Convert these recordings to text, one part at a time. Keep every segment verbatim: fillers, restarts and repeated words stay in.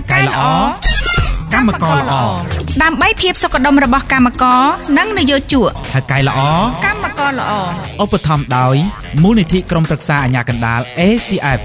កែល្អកម្មករល្អដើម្បីភាពសុខដុមរបស់កម្មករនិងនយោជកថៅកែល្អកម្មករល្អឧបត្ថម្ភដោយមូលនិធិក្រុមប្រឹក្សាអាជ្ញាកណ្ដាល เอ ซี เอฟ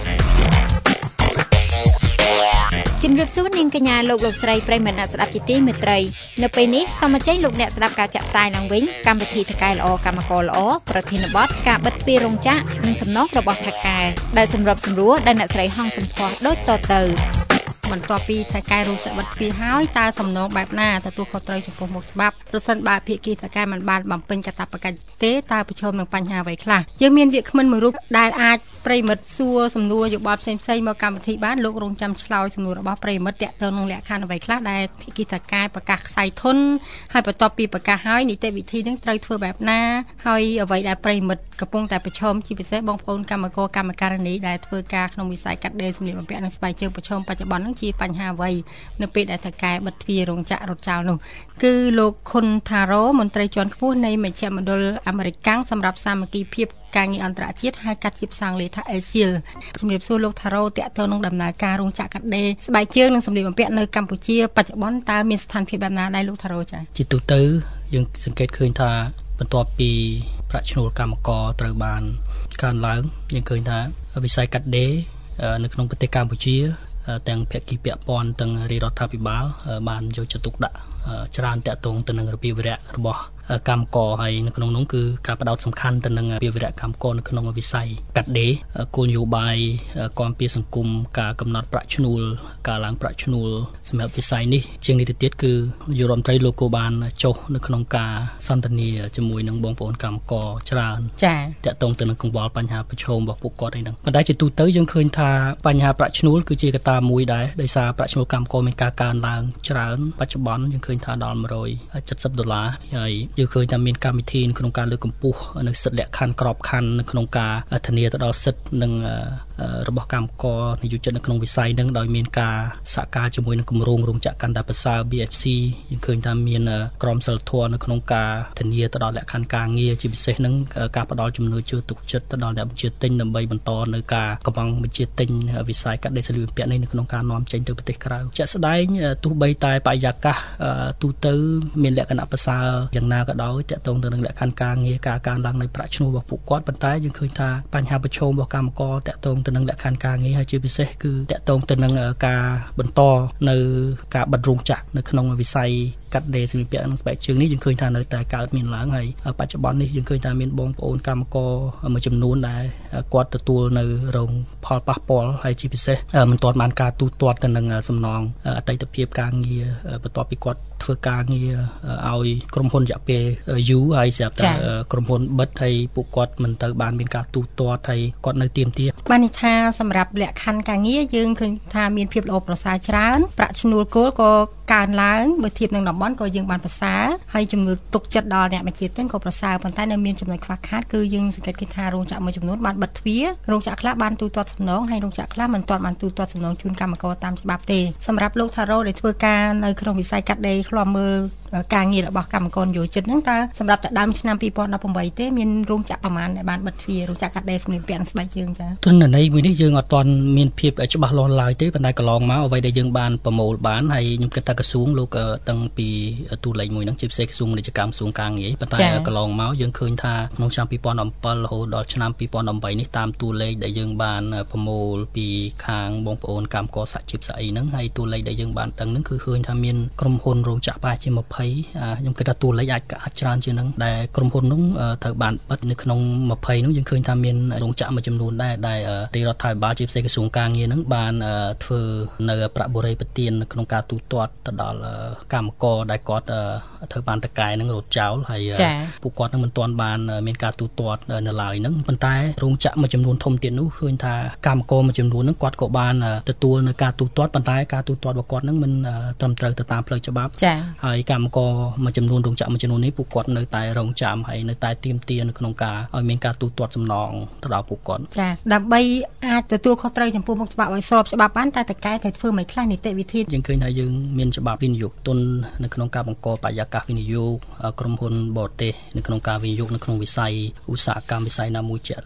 ជំរាបសួរនាងកញ្ញាលោកលោកស្រីប្រិយមិត្តអ្នកស្ដាប់ជាទីមេត្រីនៅពេលនេះសូមអញ្ជើញលោកអ្នកស្ដាប់ការចាក់ផ្សាយឡើងវិញកម្មវិធីថៅកែល្អកម្មករល្អប្រធានបទការបិទទ្វាររោងចក្រនិងសំណងរបស់ថៅកែដែលសម្របសម្រួលដោយអ្នកស្រីហងសំភ័សដូចតទៅបន្ទាប់ពីថៅកែរោងចក្របិទទ្វារហើយតើសំណងបែបណាទទួលខុសត្រូវចំពោះមុខច្បាប់ប្រសិនបើភាគីថៅកែមិនបានបំពេញកាតព្វកិច្ចទេតើប្រឈមនឹងបញ្ហាអ្វីខ្លះយើងមានវាគ្មិនមួយរូបដែលអាចប្រិមិត្តសួរសំណួរយោបល់ផ្សេងផ្សេងមកកម្មវិធីបានលោករងចាំឆ្លើយសំណួររបស់ប្រិមិត្តតាក់ទងនឹងលក្ខខណ្ឌអ្វីខ្លះដែលភាគីថៅកែប្រកាសខ្សែធនហើយបន្ទាប់ពីប្រកាសហើយនីតិវិធីនឹងត្រូវធ្វើបែបណាហើយអ្វីដែលប្រិមិត្តកំពុងតែប្រឈមជាពិសេសបងប្អូនកម្មករកម្មការិនីដែលធ្វើការក្នុងវិស័យកាត់ដេរសម្លៀកបំពាក់និងស្បែកជើងប្រឈមបច្ចុប្បន្ននឹងជាបញ្ហាអ្វីនៅពេលដែលថៅកែបិទទ្វាររោងចក្ររត់ចោលនោះគឺលោកខុនថារ៉ូមន្ត្រីជាន់ខ្ពស់នៃមជ្ឈមណ្ឌលអាមេរិកសម្រាប់សាមគ្គីភាពការងារអន្តរជាតិហៅកាត់ជាភាសាអង់គ្លេសថា เอ ซี เอ แอล ជំរាបសួរលោកថារ៉ូតាក់ទងនឹងដំណើរការរោងចក្រកាត់ដេរស្បែកជើងនិងសម្លៀកបំពាក់នៅកម្ពុជាបច្ចុប្បន្នតើមានស្ថានភាពបែបណាដែរលោកថារ៉ូចា៎ជាទូទៅយើងសង្កេតឃើញថាបន្ទាប់ពីប្រាក់ឈ្នួលកម្មករត្រូវបានកើនឡើងយើងឃើញថាវិស័យកាត់ដេរនៅក្នុងប្រទេសកម្ពុជាទាំងភាគីពាក់ព័ន្ធទាំងរាជរដ្ឋាភិបាលបានយកចិត្តទុកដាក់ច្រើនតាក់ទងទៅនឹងរបៀបវិរៈរបស់កម្មករហើយនៅក្នុងនោះគឺការផ្ដោតសំខាន់ទៅនឹងវិរៈកម្មករនៅក្នុងវិស័យកាត់ដេរគោលនយោបាយគាំពារសង្គមការកំណត់ប្រាក់ឈ្នួលការឡើងប្រាក់ឈ្នួលសម្រាប់វិស័យនេះជាងនេះទៅទៀតគឺនាយករដ្ឋមន្ត្រីលោកក៏បានចុះនៅក្នុងការសន្ទនាជាមួយនឹងបងប្អូនកម្មករច្រើនចា៎តាក់ទងទៅនឹងកង្វល់បញ្ហាប្រឈមរបស់ពួកគាត់ឯហ្នឹងប៉ុន្តែជាទូទៅយើងឃើញថាបញ្ហាប្រាក់ឈ្នួលគឺជាកត្តាមួយដែរដោយសារប្រាក់ឈ្នួលកម្មករមានការកើនឡើងច្រើនបច្ចុប្បន្នយើងឃើញថាដល់មួយរយเจ็ดสิบដុល្លារហើយយើងឃើញថាមានកម្មវិធីក្នុងការលើកកម្ពស់នៅសិទ្ធិលក្ខខណ្ឌក្របខណ្ឌនៅក្នុងការធានាទៅដល់សិទ្ធិនិងរបស់កម្មករនិយោជិតនៅក្នុងវិស័យនឹងដោយមានការសហការជាមួយនឹងគម្រោងរោងចក្រកាន់តែប្រសើរ ប៊ី អេហ្វ ស៊ី យើងឃើញថាមានក្រមសីលធម៌នៅក្នុងការធានាទៅដល់លក្ខខណ្ឌការងារជាពិសេសនឹងការផ្ដល់ជំនួយជឿទុកចិត្តទៅដល់អ្នកបញ្ជាទិញដើម្បីបន្តនៅការកំងបញ្ជាទិញវិស័យកាត់ដេរសម្លៀកបំពាក់នេះនៅក្នុងការនាំចេញទៅប្រទេសក្រៅជាក់ស្ដែងទោះបីតែបរិយាកាសទូទៅមានលក្ខណៈប្រសើរយ៉ាងណាក៏ដោយតាក់ទងទៅនឹងលក្ខខណ្ឌការងារការកើនឡើងនៃប្រាក់ឈ្នួលរបស់ពួកគាត់ប៉ុន្តែយើងឃើញថាបញ្ហាប្រឈមរបស់កម្មករតាក់ទងទៅនឹងលក្ខខណ្ឌការងារហើយជាពិសេសគឺតាក់ទងទៅនឹងការបន្តនៅការបិទរោងចក្រនៅក្នុងវិស័យកាត់ដេរសម្លៀកបំពាក់និងស្បែកជើងនេះយើងឃើញថានៅតែកើតមានឡើងហើយបច្ចុប្បន្ននេះយើងឃើញថាមានបងប្អូនកម្មករមួយចំនួនដែលគាត់ទទួលនៅរងផលប៉ះពាល់ហើយជាពិសេសមិនទាន់បានការទូទាត់ទៅនឹងសំណងអតីតភាពការងារបន្ទាប់ពីគាត់ធ្វើការងារឲ្យក្រុមហ៊ុនរយៈពេលយូរហើយស្រាប់តែក្រុមហ៊ុនបិទហើយពួកគាត់មិនទៅបានមានការទូទាត់ហើយគាត់នៅទៀមទាបានន័យថាសម្រាប់លក្ខខណ្ឌការងារយើងឃើញថាមានភាពល្អប្រសើរច្រើនប្រាក់ឈ្នួលគោលក៏កើនឡើងបើធៀបនឹងតំបន់ក៏យើងបានប្រសើរហើយជំនួយទុកចិត្តដល់អ្នកបញ្ជាទិញក៏ប្រសើរប៉ុន្តែនៅមានចំណុចខ្វះខាតគឺយើងសង្កេតឃើញថារោងចក្រមួយចំនួនបានបិទទ្វាររោងចក្រខ្លះបានទូទាត់សំណងហើយរោងចក្រខ្លះមិនទាន់បានទូទាត់សំណងជូនកម្មករតាមច្បាប់ទេសម្រាប់លោកថារ៉ូដែលធ្វើការនៅក្នុងវិស័យកាត់ដេរឃ្លាំមើលការងាររបស់កម្មករយោជិតហ្នឹងតើសម្រាប់តែដើមឆ្នាំពីរពាន់ដប់ប្រាំបីទេមានរោងចក្រប្រមាណដែលបានបិទទ្វាររោងចក្រកាត់ដេរសម្លៀកបំពាក់និងស្បែកជើងចា៎ទស្សនវិជ្ជាមួយនេះយើងអត់ទាន់មានភាពច្បាស់លាស់ឡើយទេប៉ុន្តែកន្លងមកអ្វីដែលយើងបានប្រមូលបានហើយខ្ញុំគិតថាក្រសួងលោកតាំងពីទូលេខមួយហ្នឹងជាពិសេសក្រសួងពាណិជ្ជកម្មក្រសួងការងារប៉ុន្តែកន្លងមកយើងឃើញថាក្នុងឆ្នាំពីរពាន់bảyរហូតដល់ឆ្នាំពីរពាន់támនេះតាមទូលេខដែលយើងបានប្រមូលពីខាងបងប្អូនកម្មករសហជីពស្អីហ្នឹងហើយទូលេខដែលយើងបានដឹងហ្នឹងគឺឃើញថាមានក្រុមហ៊ុនរោងចក្រប្រហែលជាยี่สิบខ្ញុំគិតថាតួលេខអាចអាចច្រើនជាងហ្នឹងដែលក្រុមហ៊ុននោះត្រូវបានបិទនៅក្នុងยี่สิบនោះយើងឃើញថាមានរោងចក្រមួយចំនួនដែរដែលរាជរដ្ឋាភិបាលជាពិសេសក្រសួងការងារហ្នឹងបានធ្វើនៅប្រាក់បូរេប្រទាននៅក្នុងការទូទាត់ទៅដល់កម្មករដែលគាត់ត្រូវបានតកែហ្នឹងរត់ចោលហើយពួកគាត់នឹងមិនទាន់បានមានការទូទាត់នៅឡើយហ្នឹងប៉ុន្តែរោងចក្រមួយចំនួនធំទៀតនោះឃើញថាកម្មករមួយចំនួនហ្នឹងគាត់ក៏បានទទួលនៅការទូទាត់ប៉ុន្តែការទូទាត់របស់គាត់ហ្នឹងមិនត្រឹមត្រូវទៅតាមផ្លូវច្បាប់ហើយកម្មករមួយចំនួនរោងចក្រមួយចំនួននេះពួកគាត់នៅតែរងចាំហើយនៅតែទាមទារនៅក្នុងការឲ្យមានការទូទាត់សំណងទៅដល់ពួកគាត់ចាដើម្បីអាចទទួលខុសត្រូវចំពោះមុខច្បាប់ឲ្យស្របច្បាប់បានតែតកែត្រូវធ្វើមិនខ្លះនីតិវិធីយើងឃើញថាយើងមានច្បាប់វិនិយោគទុននៅក្នុងការបង្កបរិយាកាសវិនិយោគក្រុមហ៊ុនបរទេសនៅក្នុងការវិនិយោគនៅក្នុងវិស័យឧស្សាហកម្មវិស័យណាមួយជាក់លាក់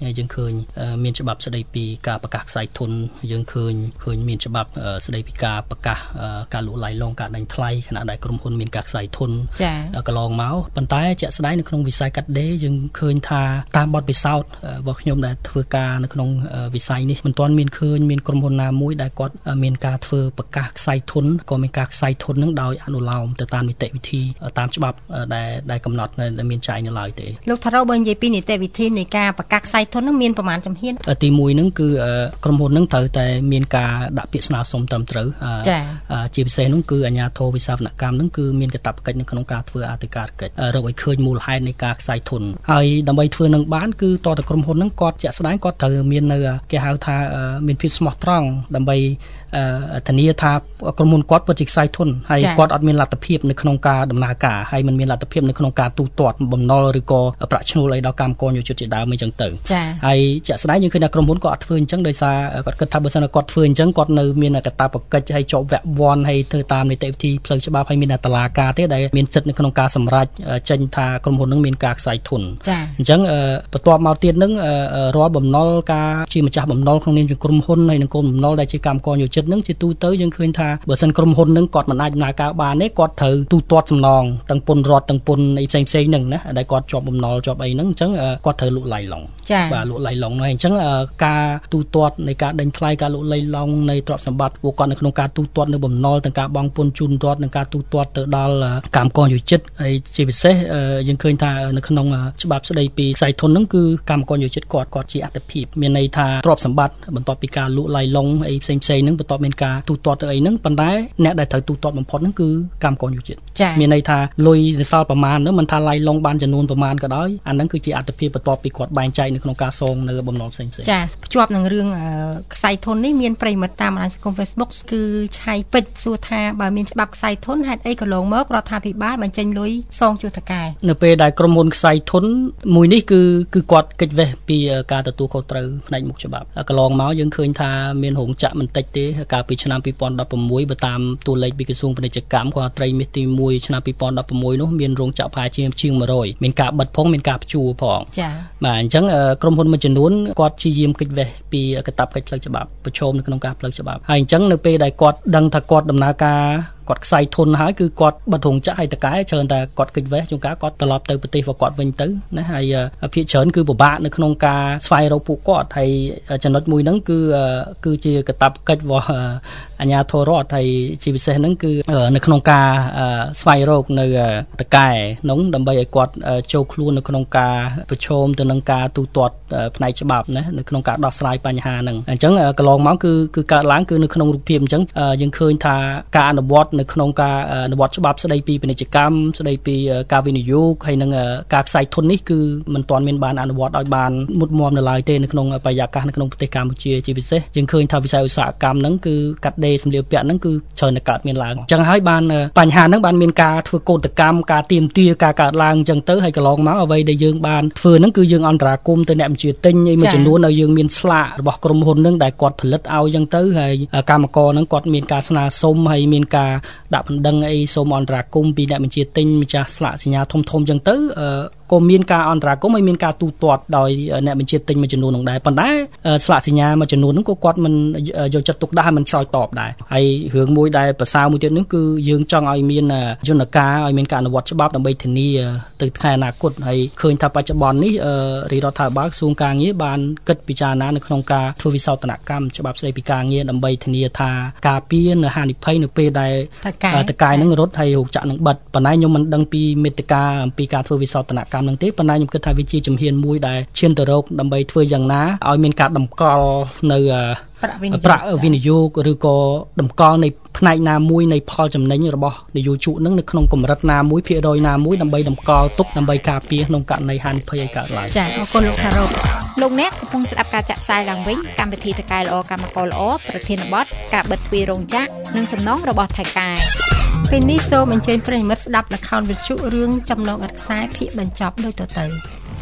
យើងឃើញមានច្បាប់ស្ដីពីការប្រកាសខ្សែធនយើងឃើញឃើញមានច្បាប់ស្ដីពីការប្រកាសការលក់ឡាយឡងការដេញថ្លៃខណៈដែលក្រុមហ៊ុនមានការខ្សែធនកន្លងមកប៉ុន្តែជាក់ស្ដែងនៅក្នុងវិស័យកាត់ដេរយើងឃើញថាតាមបទពិសោធន៍របស់ខ្ញុំដែលធ្វើការនៅក្នុងវិស័យនេះមិនទាន់មានឃើញមានក្រុមហ៊ុនណាមួយដែលគាត់មានការធ្វើប្រកាសខ្សែធនក៏មានការខ្សែធននឹងដោយអនុលោមទៅតាមនីតិវិធីតាមច្បាប់ដែលដែលកំណត់ដែលមានចែងនៅឡើយទេលោកថារ៉ូបើនិយាយពីនីតិវិធីនៃការប្រកាសខ្សែធននឹងមានប្រមាណជំហានទីមួយនឹងគឺក្រុមហ៊ុននឹងត្រូវតែមានការដាក់ពាក្យស្នើសុំត្រឹមត្រូវជាពិសេសនោះគឺអាជ្ញាធរវិស័យនកម្មនឹងគឺមានកាតព្វកិច្ចនៅក្នុងការធ្វើអធិការកិច្ចរកឲ្យឃើញមូលហេតុនៃការខ្សែធនហើយដើម្បីធ្វើនឹងបានគឺតើតក្រុមហ៊ុននឹងគាត់ជាក់ស្ដែងគាត់ត្រូវមាននៅគេហៅថាមានភាពស្មោះត្រង់ដើម្បីធានាថាក្រុមហ៊ុនគាត់ពិតជាខ្សែធនហើយគាត់អត់មានលទ្ធភាពនៅក្នុងការដំណើរការហើយមិនមានលទ្ធភាពនៅក្នុងការទូទាត់បំណុលឬក៏ប្រាក់ឈ្នួលអីដល់កម្មករយោជិតជាដើមអីចឹងទៅហើយជាក់ស្ដែងយើងឃើញថាក្រុមហ៊ុនគាត់អត់ធ្វើអញ្ចឹងដោយសារគាត់គិតថាបើសិនគាត់ធ្វើអញ្ចឹងគាត់នៅមានកាតព្វកិច្ចហើយជាប់វគ្គវ័នហើយធ្វើតាមនីតិវិធីផ្លូវច្បាប់ហើយមានតុលាការទេដែលមានសិទ្ធិនៅក្នុងការសម្រេចចេញថាក្រុមហ៊ុននឹងមានការខ្សែធនអញ្ចឹងបន្ទាប់មកទៀតនឹងរាល់បំណុលការជាម្ចាស់បំណុលក្នុងនាមជាក្រុមហ៊ុនហើយនឹងកូនបំណុលដែលជាកម្មករយោជិតនឹងជាទូទៅយើងឃើញថាបើសិនក្រុមហ៊ុននឹងគាត់មិនអាចដំណើរការបានទេគាត់ត្រូវទូទាត់សំណងទាំងពន្ធរដ្ឋទាំងពន្ធអីផ្សេងផ្សេងហ្នឹងណាដែលគាត់ជាប់បំណុលជាប់អីហ្នឹងអញ្ចឹងគាត់ត្រូវលក់ឡៃឡុងបាទលក់ឡៃឡុងហ្នឹងអញ្ចឹងការទូទាត់នៃការដេញថ្លៃការលក់ឡៃឡុងនៃទ្រព្យសម្បត្តិពួកគាត់នៅក្នុងការទូទាត់នៅបំណុលទាំងការបង់ពន្ធជូនរដ្ឋនិងការទូទាត់ទៅដល់កម្មករយោជិតហើយជាពិសេសយើងឃើញថានៅក្នុងច្បាប់ស្ដីពីខ្សែធនហ្នឹងគឺកម្មករយោជិតគាត់គាត់ជាអត្ថិភាពមានន័យថាទ្រព្យសម្បត្តិបន្ទាប់ពីការលក់ឡៃឡុងអីផ្សេងផ្សេងហ្នឹងបន្ទាប់មានការទូទាត់ទៅអីហ្នឹងប៉ុន្តែអ្នកដែលត្រូវទូទាត់បំផុតហ្នឹងគឺកម្មករយោជិតមានន័យថាលុយនៅសល់ប្រមាណហ្នឹងមិនថាឡៃឡុងបានចំនួនប្រមាណក៏ដោយអាហ្នឹងគឺជាអត្ថិភាពបន្ទាប់ពីគាត់បែងចែកនៅក្នុងការសងនៅបំណុលផ្សេងផ្សេងចាភ្ជាប់នឹងរឿងខ្សែធននេះមានប្រិមិត្តតាមបណ្ដាញសង្គម Facebook គឺឆៃពេជ្រសួរថាបើមានច្បាប់ខ្សែធនហេតុអីក៏ឡងមករដ្ឋាភិបាលបញ្ចេញលុយសងជួសតកែនៅពេលដែលក្រុមហ៊ុនខ្សែធនមួយនេះគឺគឺគាត់កិច្ចវេះពីការទទួលខុសត្រូវផ្នែកមុខច្បាប់កន្លងមកយើងឃើញថាមានរោងចក្រមិនតិចទេកាលពីឆ្នាំពីរពាន់ដប់ប្រាំមួយបើតាមតួលេខពីក្រសួងពាណិជ្ជកម្មគាត់ត្រីមាសទីមួយឆ្នាំពីរពាន់ដប់ប្រាំមួយនោះមានរោងចក្រប្រហែលជាជាងមួយរយមានការបិទផងមានការព្យួរផងចា៎បាទអញ្ចឹងក្រុមហ៊ុនមួយចំនួនគាត់ព្យាយាមកិច្ចវេះពីកាតព្វកិច្ចផ្លូវច្បាប់ប្រឈមនៅក្នុងការផ្លូវច្បាប់ហើយអញ្ចឹងនៅពេលដែលគាត់ដឹងថាគាត់ដំណើរការគាត់ខ្សែធនហើយគឺគាត់បិទរោងចក្រឲ្យតកែច្រើនតែគាត់កិច្ចវេះជួនកាលគាត់ត្រឡប់ទៅប្រទេសរបស់គាត់វិញទៅណាហើយភាគច្រើនគឺពិបាកនៅក្នុងការស្វែងរកពួកគាត់ហើយចំណុចមួយហ្នឹងគឺគឺជាកាតព្វកិច្ចរបស់អាជ្ញាធររដ្ឋហើយជាពិសេសហ្នឹងគឺនៅក្នុងការស្វែងរកនៅតកែនោះដើម្បីឲ្យគាត់ចូលខ្លួននៅក្នុងការប្រឈមទៅនឹងការទូទាត់ផ្នែកច្បាប់ណានៅក្នុងការដោះស្រាយបញ្ហាហ្នឹងអញ្ចឹងកន្លងមកគឺគឺកើតឡើងគឺនៅក្នុងរូបភាពអញ្ចឹងយើងឃើញថាការអនុវត្តនៅក្នុងការអនុវត្តច្បាប់ស្ដីពីពាណិជ្ជកម្មស្ដីពីការវិនិយោគហើយនឹងការខ្សែធននេះគឺមិនទាន់មានបានអនុវត្តឲ្យបានមុតមមនៅឡើយទេនៅក្នុងបរិយាកាសនៅក្នុងប្រទេសកម្ពុជាជាពិសេសយើងឃើញថាវិស័យឧស្សាហកម្មហ្នឹងគឺកាត់ដេរសម្លៀកបំពាក់ហ្នឹងគឺច្រើនតែកើតមានឡើងអញ្ចឹងហើយបានបញ្ហាហ្នឹងបានមានការធ្វើកោតកម្មការទាមទារការកើតឡើងអញ្ចឹងទៅហើយកន្លងមកអ្វីដែលយើងបានធ្វើហ្នឹងគឺយើងអន្តរាគមន៍ទៅអ្នកបញ្ជាទិញឯមួយចំនួនឲ្យយើងមានស្លាករបស់ក្រុមហ៊ុនហ្នឹងដែលគាត់ផលិតឲ្យអញ្ចឹងទៅហើយកម្មករហ្នឹងគាត់មានការស្នើសុំហើយមានការដាក់បណ្ដឹងអីសូមអន្តរាគមន៍ពីអ្នកបញ្ជាទិញម្ចាស់ស្លាកសញ្ញាធំធំអញ្ចឹងទៅក៏មានការអន្តរាគមន៍ហើយមានការទូទាត់ដោយអ្នកបញ្ជាទិញមួយចំនួននោះដែរប៉ុន្តែស្លាកសញ្ញាមួយចំនួននោះក៏គាត់មិនយកចិត្តទុកដាក់មិនឆ្លើយតបដែរហើយរឿងមួយដែលប្រសើរមួយទៀតនោះគឺយើងចង់ឲ្យមានយន្តការឲ្យមានការអនុវត្តច្បាប់ដើម្បីធានាទៅថ្ងៃអនាគតហើយឃើញថាបច្ចុប្បន្ននេះរាជរដ្ឋាភិបាលក្រសួងការងារបានគិតពិចារណានៅក្នុងការធ្វើវិសោធនកម្មច្បាប់ស្តីពីការងារដើម្បីធានាថាការពារនៅហានិភ័យនៅពេលដែលតកែនឹងរត់ហើយរោងចក្រនឹងបិទប៉ុន្តែខ្ញុំមិនដឹងពីមេត្តាអំពីការធ្វើវិសោធនកម្មនឹងទេប៉ុន្តែខ្ញុំគិតថាវាជាជំហានមួយដែលឈានទៅរកដើម្បីធ្វើយ៉ាងណាឲ្យមានការតម្កល់នៅប្រាក់វិនិយោគឬក៏តម្កល់នៃផ្នែកណាមួយនៃផលចំណេញរបស់នយោជកនឹងនៅក្នុងកម្រិតណាមួយភាគរយណាមួយដើម្បីតម្កល់ទុកដើម្បីការពារក្នុងករណីហានិភ័យឲ្យកើតឡើងចា៎អរគុណលោកថារ៉ូលោកអ្នកកំពុងស្ដាប់ការចាក់ផ្សាយឡើងវិញកម្មវិធីថកែល្អកម្មករល្អប្រធានបទការបិទទ្វាររោងចក្រនិងសំណងរបស់ថកែពេលនេះសូមអញ្ជើញប្រិយមិត្តស្ដាប់ល្ខោនវិទ្យុរឿងចំណងឥតខ្សែភាគបញ្ចប់ដូចតទៅ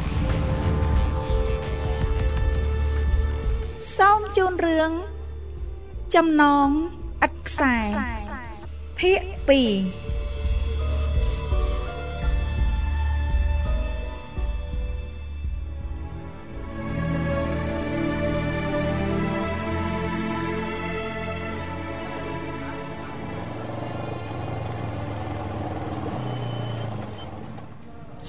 សូមជូនរឿងចំណងឥតខ្សែភាគពីរ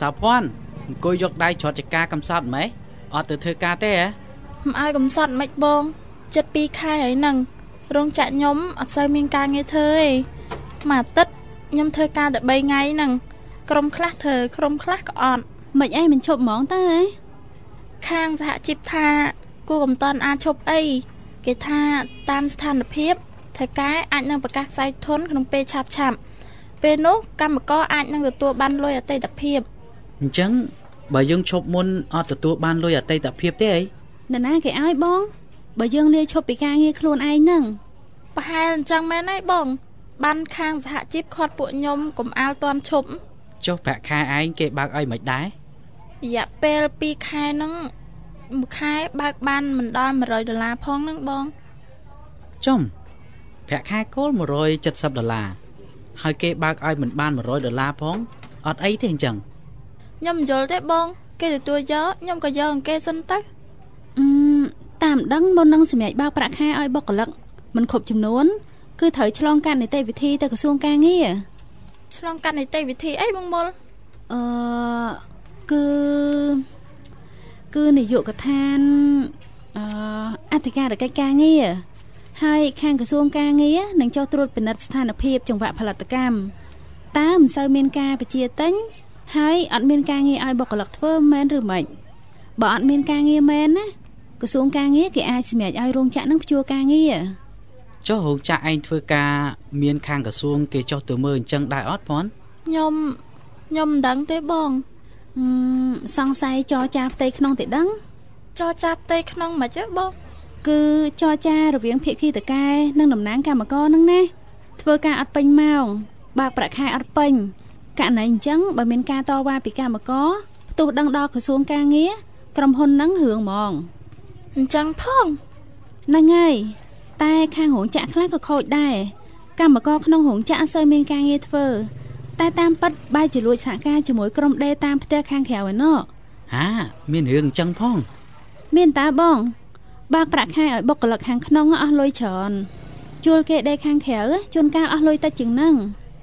សៅភ័ណ្ឌអង្គុយយកដៃច្រត់ចកាកំសត់ម៉េចអត់ទៅធ្វើការទេហ៎មិនឲ្យកំសត់មិនបងចិត្តពីរខែហើយហ្នឹងរោងចក្រខ្ញុំអត់សូវមានការងារធ្វើទេមួយអាទិត្យខ្ញុំធ្វើការតែបីថ្ងៃហ្នឹងក្រុមខ្លះធ្វើក្រុមខ្លះក៏អត់មិនអីមិនឈប់ហ្មងទៅហ៎ខាងសហជីពថាគូកំតន់អាចឈប់អីគេថាតាមស្ថានភាពថៅកែអាចនឹងប្រកាសខ្សែធនក្នុងពេលឆាប់ឆាប់ពេលនោះកម្មករអាចនឹងទទួលបានលុយអតីតភាពអញ្ចឹងបើយើងឈប់មុនអត់ទទួលបានលុយអតីតភាពទេអីនរណាគេឲ្យបងបើយើងលាឈប់ពីការងារខ្លួនឯងហ្នឹងប្រហែលអញ្ចឹងមែនហើយបងបានខាងសហជីពខាត់ពួកខ្ញុំកុំអាលតន់ឈប់ចុះប្រាក់ខែឯងគេបើកឲ្យមិនដែររយៈពេលពីរខែហ្នឹងមួយខែបើកបានមិនដល់មួយរយដុល្លារផងហ្នឹងបងចំប្រាក់ខែគោលមួយរយเจ็ดสิบដុល្លារហើយគេបើកឲ្យមិនបានមួយរយដុល្លារផងអត់អីទេអញ្ចឹងខ្ញុំមិនយល់ទេបងគេទទួលយកខ្ញុំក៏យកអង្គគេសិនទៅអឺតាមដឹងមុននឹងសម្រាប់បើកប្រាក់ខែឲ្យបុគ្គលិកមិនគ្រប់ចំនួនគឺត្រូវឆ្លងកាត់នីតិវិធីទៅក្រសួងការងារឆ្លងកាត់នីតិវិធីអីបងមុលអឺគឺគឺនាយកដ្ឋានអឺអធិការកិច្ចការងារហើយខាងក្រសួងការងារនឹងចុះត្រួតពិនិត្យស្ថានភាពចង្វាក់ផលិតកម្មតើមិនសូវមានការបញ្ជាទិញហើយអត់មានការងារឲ្យបុគ្គលិកធ្វើមែនឬមិនបើអត់មានការងារមែនណាក្រសួងការងារគេអាចសម្រេចឲ្យរោងចក្រនឹងព្យួរការងារចុះរោងចក្រឯងធ្វើការមានខាងក្រសួងគេចុះទៅមើលអញ្ចឹងដែរអត់ផងខ្ញុំខ្ញុំមិនដឹងទេបងអឺសង្ស័យចរចាផ្ទៃក្នុងទេដឹងចរចាផ្ទៃក្នុងមិនទេបងគឺចរចារវាងភាគីតកែនិងតំណាងកម្មករនឹងណាធ្វើការអត់ពេញម៉ោងបើកប្រាក់ខែអត់ពេញករណីអញ្ចឹងបើមានការតវ៉ាពីកម្មករផ្ទុះដឹងដល់ក្រសួងការងារក្រុមហ៊ុននឹងរឿងហ្មងអញ្ចឹងផងហ្នឹងហើយតែខាងរោងចក្រខ្លះក៏ខូចដែរកម្មករក្នុងរោងចក្រអត់សូវមានការងារធ្វើតែតាមពិតបែរជាលួចសហការជាមួយក្រុមដេតាមផ្ទះខាងក្រៅឯណោះហាមានរឿងអញ្ចឹងផងមានតើបងបើកប្រាក់ខែឲ្យបុគ្គលិកខាងក្នុងអស់លុយច្រើនជួលគេដេខាងក្រៅជួនកាលអស់លុយតិចជាងហ្នឹង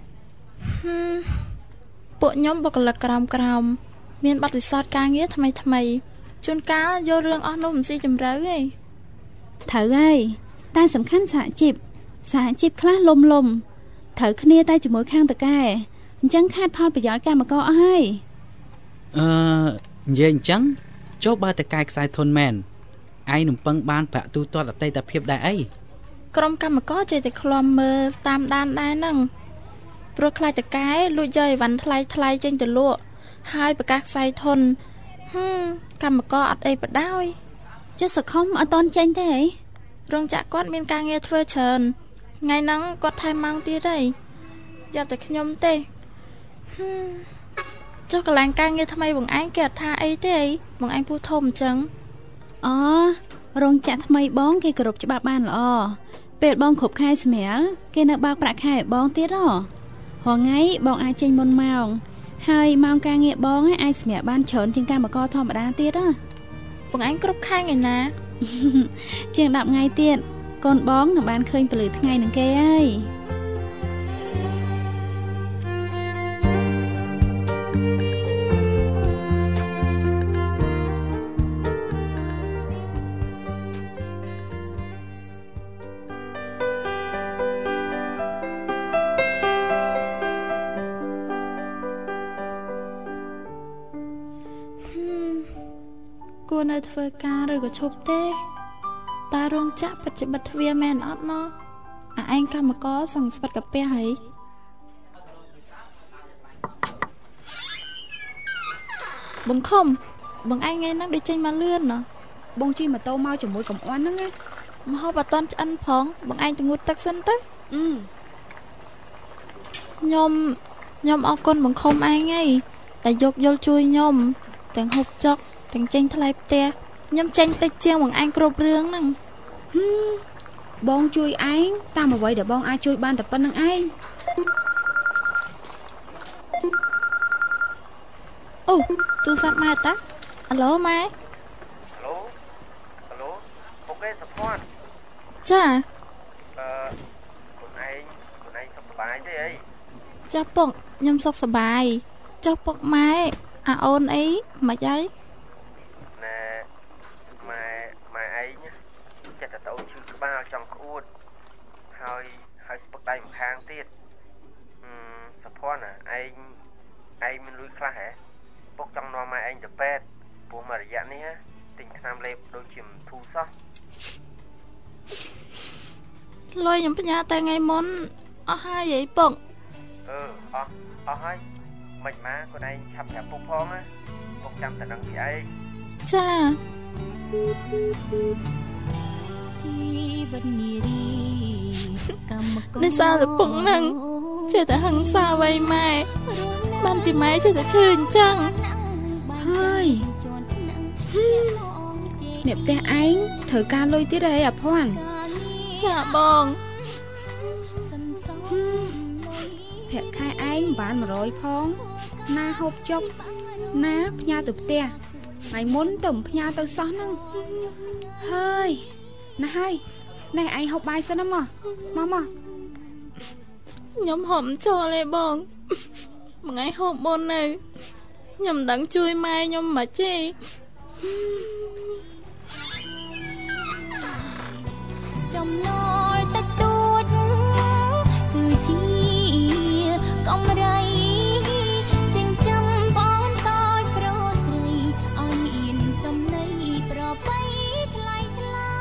ពួកខ្ញុំបុគ្គលិកក្រោមក្រោមមានបទពិសោធន៍ការងារថ្មីថ្មីជួនកាលយករឿងអស់នោះមិនស៊ីជម្រៅទេត្រូវហើយតែសំខាន់សហជីពសហជីពខ្លះលំលំត្រូវគ្នាតែជាមួយខាងតកែអញ្ចឹងខាតផលប្រយោជន៍កម្មករអស់ហើយអឺនិយាយអញ្ចឹងចុះបើតកែខ្សែធនមែនឯងនឹងពឹងបានប្រាក់ទូទាត់អតីតភាពដែរអីក្រុមកម្មករចេះតែឃ្លាំមើលតាមដានដែរហ្នឹងព្រោះខ្លាចតកែលួចយកអីវ៉ាន់ថ្លៃថ្លៃចេញទៅលក់ហើយប្រកាសខ្សែធនហឹមកម្មករអត់អីបដ ாய் ចុះសខុមអត់តន់ចេញទេហីរោងចក្រគាត់មានការងារធ្វើច្រើនថ្ងៃហ្នឹងគាត់ថែមម៉ោងទៀតហីយកតែខ្ញុំទេហឹមចុះកន្លែងការងារថ្មីបងឯងគេអត់ថាអីទេហីបងឯងពូធំអញ្ចឹងអូរោងចក្រថ្មីបងគេគោរពច្បាប់បានល្អពេលបងគ្រប់ខែស្មាល់គេនៅបើកប្រាក់ខែឲ្យបងទៀតហ៎រងថ្ងៃបងអាចចេញមុនម៉ោងហើយម៉ោងការងារបងអាចសម្រាប់បានច្រើនជាងកម្មករធម្មតាទៀតហ៎បងឯងគ្រប់ខែថ្ងៃណាជាងដប់ថ្ងៃទៀតកូនបងនឹងបានឃើញពលឺថ្ងៃនឹងគេហើយគួរនៅធ្វើការឬក៏ឈប់ទេតើរោងចក្របច្ចុប្បន្នទ្វាមែនអត់ណោះអាឯងកម្មករសង្ស្វិតកាពះហីបងខំបងឯងថ្ងៃហ្នឹងដូចចេញមកលឿនណោះបងជិះម៉ូតូមកជាមួយកំអន់ហ្នឹងណាមហូបអត់តាន់ឆ្អិនផងបងឯងទៅងូតទឹកសិនទៅអឺខ្ញុំខ្ញុំអរគុណបងខំឯងហីដែលយកយល់ជួយខ្ញុំទាំងហូបចុកទាំងចេញថ្លៃផ្ទះខ្ញុំចេញតិចជាងបងឯងគ្រប់រឿងហ្នឹងបងជួយឯងតាមអ្វីដែលបងអាចជួយបានតែប៉ុណ្្នឹងឯងអូទូរស័ព្ទម៉ែតាអាឡូម៉ែអាឡូអាឡូអូខេសុភ័ណ្ឌចាអឺខ្លួនឯងខ្លួនឯងសុខសប្បាយទេអីចាពុកខ្ញុំសុខសប្បាយចុះពុកម៉ែអាអូនអីមិនអីណែម៉ែម៉ែឯងចិត្តតែអូនឈឺក្បាលចង់ក្អួតហើយហើយស្ពឹកដៃម្ខាងទៀតសុភ័ណ្ឌឯងឯងមានលុយខ្លះហ៎ពុកចង់នាំម៉ែឯងទៅពេទ្យព្រោះមួយរយៈនេះទិញថ្នាំលេបដូចជាមិនធូរសោះលុយខ្ញុំផ្ញើតែថ្ងៃមុនអស់ហើយអីពុកអឺអស់អស់ហើយមិនម៉ាខ្លួនឯងឆាប់ប្រាប់ពុកផងណាពុកចាំតែនឹងពីឯងចាជីវិតនារីកម្មករនេះសារតែពុកនឹងជឿតែហឹង្សាវៃម៉ែបានជាម៉ែជឿតែឈឺអញ្ចឹងហើយអ្នកផ្ទះឯងត្រូវការលុយទៀតហីអាភ័ណ្ឌចាបងប្រាក់ខែឯងបានមួយរយផងណាហូបចុកណាផ្ញើទៅផ្ទះថ្ងៃមុនទៅផ្ញើទៅសោះហ្នឹងហើយណាហើយនេះឯងហូបបាយសិនណាមកមកមកខ្ញុំហូបចូលទេបងមួយថ្ងៃហូបមុននៅខ្ញុំមិនដឹងជួយម៉ែខ្ញុំមិនទេចំណល់តិចតួចគឺជាកំរៃចិញ្ចឹមបងតូចប្រុសស្រីឲ្យមានចំណៃប្រពៃថ្លៃថ្លា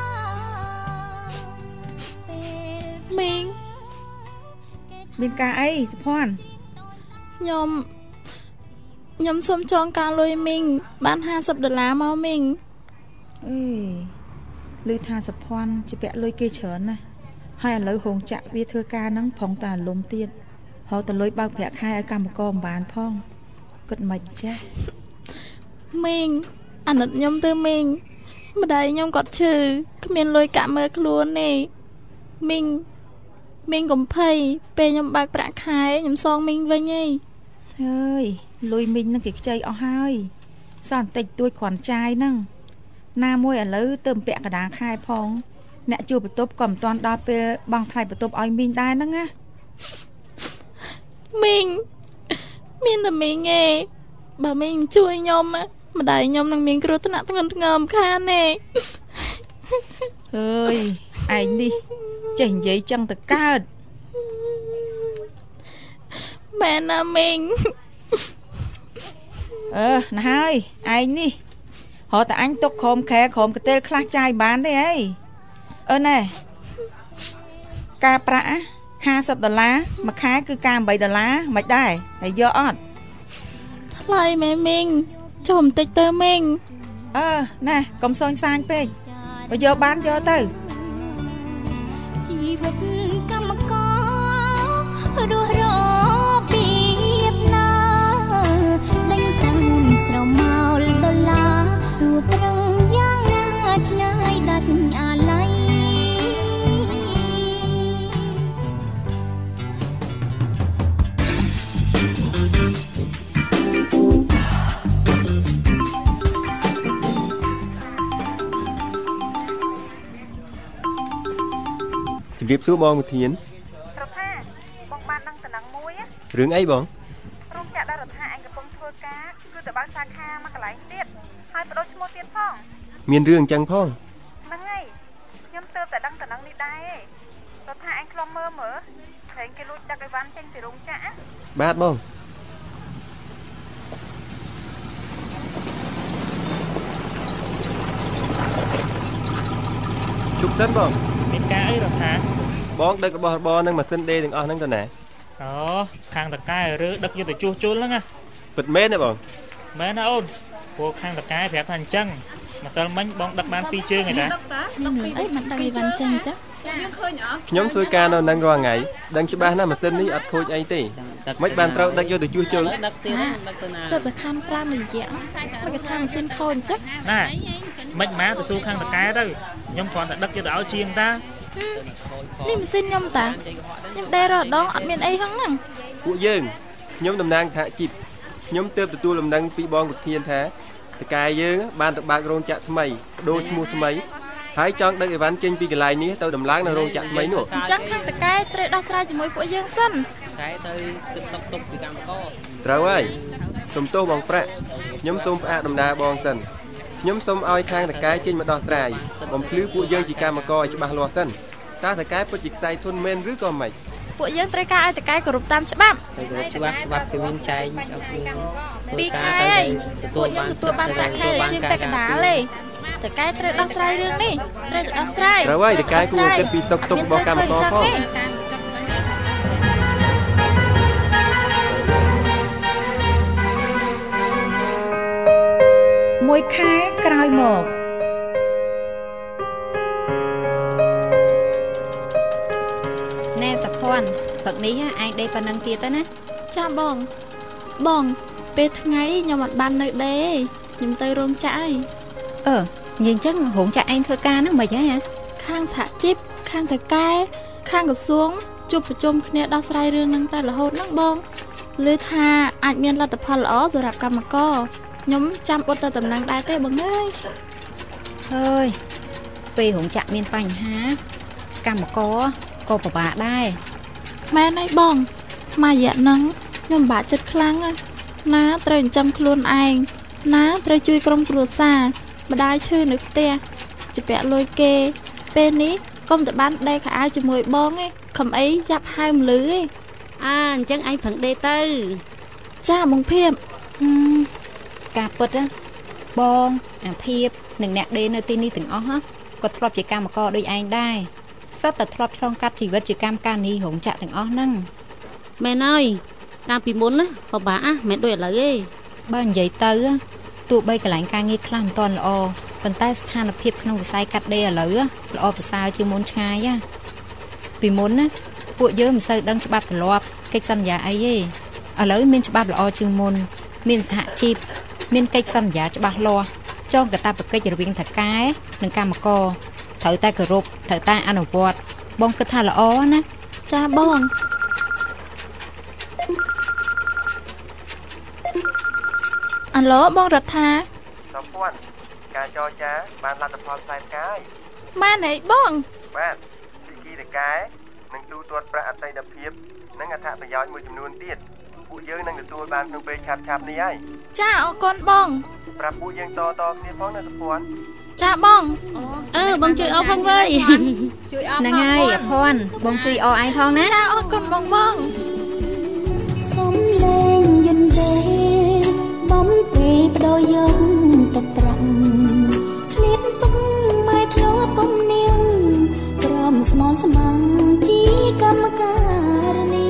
មីងមានការអីសុភ័ណ្ឌខ្ញុំខ្ញុំសូមចងការលុយមីងបានห้าสิบដុល្លារមកមីងអេឮថាសុភ័ណ្ឌជាពាក់លុយគេច្រើនណាស់ហើយឥឡូវហងចាក់វាធ្វើការហ្នឹងផងតាលំទៀតហៅទៅលុយបើកប្រាក់ខែឲ្យកម្មករមិនបានផងគិតមិនចេះមីងអាណិតខ្ញុំទៅមីងម្ដាយខ្ញុំគាត់ឈឺគ្មានលុយកាក់មើលខ្លួនទេមីងមីងកំភៃពេលខ្ញុំបើកប្រាក់ខែខ្ញុំសងមីងវិញឯងអើយលុយមីងហ្នឹងគេខ្ចីអស់ហើយសោះបន្តិចទួចគ្រាន់ចាយហ្នឹងណាមួយឥឡូវទៅពាក់កណ្ដាលខែផងអ្នកជួបបន្ទប់ក៏មិនទាន់ដល់ពេលបង់ថ្លៃបន្ទប់ឲ្យមីងដែរហ្នឹងណាមីងមានតែមីងឯងបើមីងជួយខ្ញុំម្ដាយខ្ញុំនឹងមានគ្រោះថ្នាក់ធ្ងន់ធ្ងរម្ខានទេអើយឯងនេះចេះនិយាយចឹងទៅកើតមែនណាមីងអឺណាហើយឯងនេះរកតែអញទុកក្រុមខែក្រុមកន្ទេលខ្លះចាយបានទេអីអឺណែការប្រាក់ห้าสิบដុល្លារមួយខែគឺការeightដុល្លារមិនដែរហើយយកអត់ថ្លៃមែនមីងចូលបន្តិចទៅមីងអឺណែកុំសងសាញពេកបើយកបានយកទៅជីវិតកម្មកររស់រពីបណាដេញតាំងស្រមោលដុល្លារទូប្រឹងយ៉ាងណាឆ្ងាយដាច់អាឡ័យជំរាបសួរបងវិធានរដ្ឋាបងបានដឹងតំណែងមួយរឿងអីបងរោងចក្រដែលរដ្ឋាឯងកំពុងធ្វើការគឺទៅបើកសាខាមកកន្លែងទៀតហើយបដូរឈ្មោះទៀតផងមានរឿងអញ្ចឹងផងហ្នឹងហើយខ្ញុំទើបតែដឹងតំណែងនេះដែររដ្ឋាឯងខ្លំមើលមើលព្រេងគេលួចដឹកអីវ៉ាន់ចេញពីរោងចក្របាទបងជប់សិនបងមានការអីរដ្ឋាបងដឹករបស់របរនឹងម៉ាស៊ីនដេរទាំងអស់ហ្នឹងទៅណាអូខាងតកែឬដឹកយកទៅជួសជុលហ្នឹងណាពិតមែនទេបងមែនណាអូនព្រោះខាងតកែប្រាប់ថាអញ្ចឹងម្សិលមិញបងដឹកបានពីរជើងឯតាមានអីមិនដឹងអីវ៉ាន់ចឹងចាខ្ញុំឃើញអត់ខ្ញុំធ្វើការនៅនឹងរាល់ថ្ងៃដឹងច្បាស់ណាស់ម៉ាស៊ីននេះអត់ខូចអីទេមិនបានត្រូវដឹកយកទៅជួសជុលដឹកទៀតដឹកទៅណាទៅតែខាងប្រាំរយៈមកគេថាម៉ាស៊ីនខូចអញ្ចឹងណាមិនមកទៅសួរខាងតកែទៅខ្ញុំគ្រាន់តែដឹកយកទៅឲ្យជាងតានេះម៉ាស៊ីនខ្ញុំតាខ្ញុំដេររដងអត់មានអីហ្នឹងពួកយើងខ្ញុំតំណាងថាជីបខ្ញុំទើបទទួលដំណឹងពីបងវិធានថាតកែយើងបានទៅបើករោងចក្រថ្មីបដូរឈ្មោះថ្មីហើយចង់ដឹកអីវ៉ាន់ចេញពីកន្លែងនេះទៅដំឡើងនៅរោងចក្រថ្មីនោះអញ្ចឹងខាងតកែត្រូវដោះស្រាយជាមួយពួកយើងសិនតកែទៅគិតសុខទុកពីកម្មករត្រូវហើយសុំទោសបងប្រាក់ខ្ញុំសូមផ្អាកដំណើរបងសិនខ្ញុំសូមឲ្យខាងតកែចេញមកដោះស្រាយបំភ្លឺពួកយើងជាកម្មករឲ្យច្បាស់លាស់សិនតើតកែពិតជាខ្សែធន់មែនឬក៏មិនពួកយើងត្រូវការឲ្យតកែគោរពតាមច្បាប់ច្បាប់ច្បាប់គឺមានចែងពីខែហើយពួកយើងទទួលបានប្រាក់ខែជាងពាក់កណ្ដាលទេតកែត្រូវដោះស្រាយរឿងនេះត្រូវដោះស្រាយត្រូវហើយតកែគួរគិតពីទុកទុករបស់កម្មករផងមួយខែក្រោយមកណែសុភ័ណ្ឌព្រឹកនេះឯងដេកប៉ុណ្ណឹងទៀតទៅណាចាបងបងពេលថ្ងៃខ្ញុំអត់បាននៅដេកខ្ញុំទៅរោងចក្រហើយអឺនិយាយអញ្ចឹងរោងចក្រឯងធ្វើការហ្នឹងមិនហីហ៎ខាងសហជីពខាងតកែខាងក្រសួងជួបប្រជុំគ្នាដោះស្រាយរឿងហ្នឹងតែរហូតហ្នឹងបងឮថាអាចមានលទ្ធផលល្អសម្រាប់កម្មករខ្ញុំចាំអត់ទៅតំណែងដែរទេបងអើយហើយពេលរោងចក្រមានបញ្ហាកម្មករក៏ពិបាកដែរមែនហើយបងមួយរយៈហ្នឹងខ្ញុំបាក់ចិត្តខ្លាំងណាត្រូវចិញ្ចឹមខ្លួនឯងណាត្រូវជួយក្រុមគ្រួសារម្ដាយឈឺនៅផ្ទះជាពាក់លុយគេពេលនេះកុំតែបានដេកខោអាវជាមួយបងឯងខំអីចាប់ហៅមលឺឯងអាអញ្ចឹងឯងប្រឹងដេកទៅចាបងភៀបការពិតបងអាភិបនិងអ្នកដេនៅទីនេះទាំងអស់ក៏ធ្លាប់ជាកម្មករដូចឯងដែរសិតតែធ្លាប់ឆ្លងកាត់ជីវិតជាកម្មការនីរោងចក្រទាំងអស់ហ្នឹងមែនហើយកាលពីមុនណាពិបាកណាមិនដូចឥឡូវទេបើនិយាយទៅទោះបីកន្លែងការងារខ្លះមិនទាន់ល្អប៉ុន្តែស្ថានភាពក្នុងវិស័យកាត់ដេរឥឡូវល្អប្រសើរជាងមុនឆ្ងាយណាពីមុនណាពួកយើងមិនសូវដឹងច្បាប់ទម្លាប់កិច្ចសន្យាអីទេឥឡូវមានច្បាប់ល្អជាងមុនមានសហជីពមានកិច្ចសន្យាច្បាស់លាស់ចងកាតព្វកិច្ចរវាងថៅកែនិងកម្មករត្រូវតែគោរពត្រូវតែអនុវត្តបងគិតថាល្អណាចាបងអាឡូបងរដ្ឋាសំពាន់ការចរចាបានលទ្ធផលផ្សាយផ្កាយម៉ែណៃបងបាទពីគីតកែនឹងទូទាត់ប្រាក់អតីតភាពនិងអត្ថប្រយោជន៍មួយចំនួនទៀតពួកយើងនឹងទទួលបានក្នុងពេលឆាប់ឆាប់នេះហើយចាអរគុណបងប្រាប់ពួកយើងតតគ្នាផងណាសំពាន់ចាបងអឺបងជួយអរផងវើយជួយអរហ្នឹងហើយអភ័ណ្ឌបងជួយអរឯងផងណាចាអរគុណបងបងសុំលេងយន្តទេបំពេបដោយកទឹកត្រាក់ឃ្លាតពុកម៉ែធ្លាប់ពំនាងក្រមស្មោះស្មងជាកម្មការនី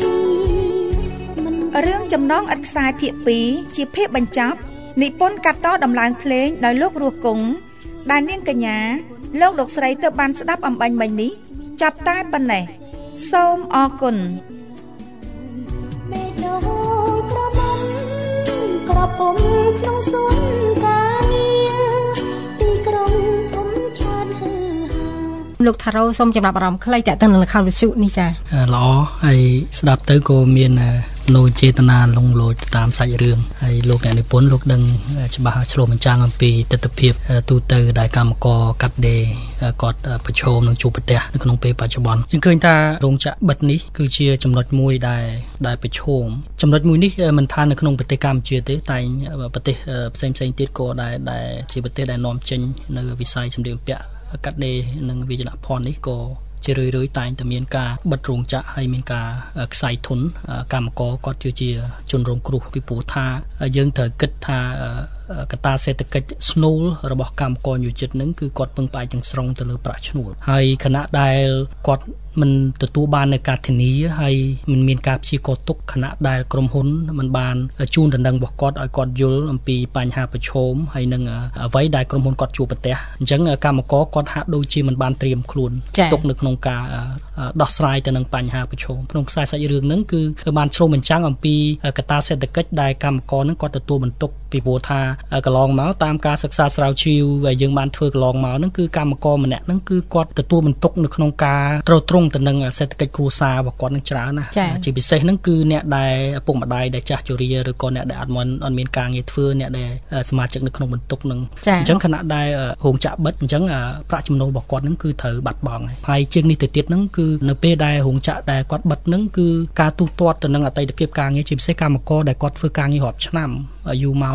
រឿងចំណងឥតខ្សែភាគពីរជាភាពបញ្ចប់និពន្ធកាត់តដំឡើងភ្លេងដោយលោករស់គង់ដែលនាងកញ្ញាលោកលោកស្រីទើបបានស្ដាប់អំបញ្ញមិញនេះចាប់តែប៉ុណ្ណេះសូមអរគុណបេះដូងក្រមុំក្រពុំក្នុងសួនការងារទីក្រុងធំឆាតហឺហាលោកថារ៉ូសូមចំណាប់អារម្មណ៍ខ្លីតាក់ទងនឹងល្ខោនវិទ្យុនេះចាល្អហើយស្ដាប់ទៅក៏មាននូវចេតនាលងលោចតាមសាច់រឿងហើយលោកអ្នកនិពន្ធលោកដឹងច្បាស់ឆ្លុះបញ្ចាំងអំពីទស្សនវិជ្ជាទូទៅដែលកម្មករកាត់ដេរគាត់ប្រឈមនឹងជួបប្រទះនៅក្នុងពេលបច្ចុប្បន្នយើងឃើញថារោងចក្របិទនេះគឺជាចំណុចមួយដែលដែលប្រឈមចំណុចមួយនេះមិនថានៅក្នុងប្រទេសកម្ពុជាទេតែប្រទេសផ្សេងផ្សេងទៀតក៏ដែលដែលជាប្រទេសដែលនាំចេញនៅវិស័យសម្ភារៈពាក់កាត់ដេរនិងវិជ្ជាភ័ណ្ឌនេះក៏ជារឿយៗតែងតែមានការបិទរោងចក្រហើយមានការខ្សែធនកម្មករគាត់ជាជនរងគ្រោះពីព្រោះថាយើងត្រូវគិតថាកត្តាសេដ្ឋកិច្ចស្នូលរបស់កម្មករនិយោជិតនឹងគឺគាត់ពឹងផ្អែកទាំងស្រុងទៅលើប្រាក់ឈ្នួលហើយខណៈដែលគាត់មិនទទួលបាននៅការធានាហើយមិនមានការព្យាករណ៍ទុកខណៈដែលក្រុមហ៊ុនមិនបានជូនដំណឹងរបស់គាត់ឲ្យគាត់យល់អំពីបញ្ហាប្រឈមហើយនឹងអ្វីដែលក្រុមហ៊ុនគាត់ជួបប្រទះអញ្ចឹងកម្មករគាត់ហាក់ដូចជាមិនបានត្រៀមខ្លួនទុកនៅក្នុងការដោះស្រាយទៅនឹងបញ្ហាប្រឈមក្នុងខ្សែសាច់រឿងហ្នឹងគឺបានឆ្លុះបញ្ចាំងអំពីកត្តាសេដ្ឋកិច្ចដែលកម្មករហ្នឹងគាត់ទទួលបន្ទុកពីព្រោះថាកន្លងមកតាមការសិក្សាស្រាវជ្រាវដែលយើងបានធ្វើកន្លងមកហ្នឹងគឺកម្មករម្នាក់ហ្នឹងគឺគាត់ទទួលបន្ទុកនៅក្នុងការទ្រទ្រង់ទៅនឹងសេដ្ឋកិច្ចគ្រួសាររបស់គាត់នឹងច្រើនណាជាពិសេសហ្នឹងគឺអ្នកដែលឪពុកម្ដាយដែលចាស់ជរាឬក៏អ្នកដែលអត់មានអត់មានការងារធ្វើអ្នកដែលសមាជិកនៅក្នុងបន្ទុកហ្នឹងអញ្ចឹងខណៈដែលរោងចក្របិទអញ្ចឹងប្រាក់ចំណូលរបស់គាត់ហ្នឹងគឺត្រូវបាត់បង់ហើយជាងនេះទៅទៀតហ្នឹងគឺនៅពេលដែលរោងចក្រដែលគាត់បិទហ្នឹងគឺការទូទាត់ទៅនឹងអតីតភាពការងារជាពិសេសកម្មករដែលគាត់ធ្វើការងាររាប់ឆ្នាំយូរមក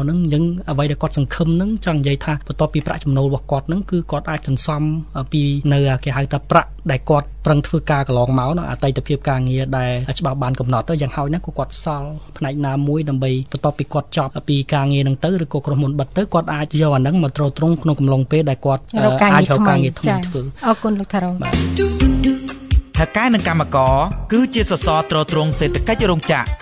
ហ្នឹងអញ្ចឹងអ្វីដែលគាត់សង្ឃឹមហ្នឹងចង់និយាយថាបន្ទាប់ពីប្រាក់ចំណូលរបស់គាត់ហ្នឹងគឺគាត់អាចសន្សំពីនៅគេហៅថាប្រាក់ដែលគាត់ប្រឹងធ្វើការកន្លងមកនៅអតីតភាពការងារដែលច្បាប់បានកំណត់ទៅយ៉ាងហោចណាស់ក៏គាត់សល់ផ្នែកណាមួយដើម្បីបន្ទាប់ពីគាត់ចប់ពីការងារហ្នឹងទៅឬក៏ក្រុមហ៊ុនបិទទៅគាត់អាចយកអាហ្នឹងមកទ្រទ្រង់ក្នុងកំឡុងពេលដែលគាត់អាចរកការងារថ្មីធ្វើអរគុណលោកថារ៉ូថៅកែនិងកម្មករគឺជាសសរទ្រទ្រង់សេដ្ឋកិច្ចរោងចក្រ